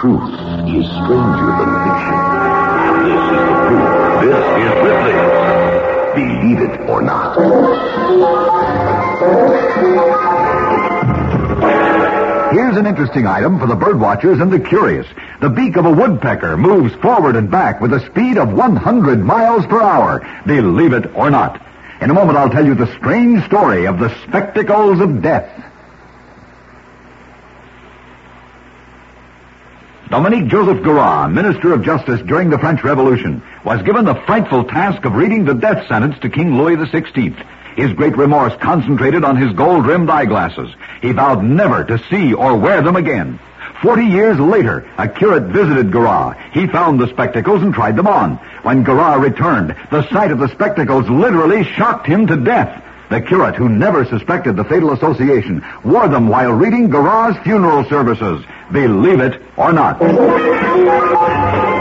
truth is stranger than fiction. And this is the proof. This is Ripley's Believe It or Not. Here's an interesting item for the birdwatchers and the curious. The beak of a woodpecker moves forward and back with a speed of 100 miles per hour. Believe it or not. In a moment, I'll tell you the strange story of the spectacles of death. Dominique Joseph Garat, Minister of Justice during the French Revolution, was given the frightful task of reading the death sentence to King Louis XVI. His great remorse concentrated on his gold-rimmed eyeglasses. He vowed never to see or wear them again. 40 years later, a curate visited Garat. He found the spectacles and tried them on. When Garat returned, the sight of the spectacles literally shocked him to death. The curate, who never suspected the fatal association, wore them while reading Garat's funeral services. Believe it or not.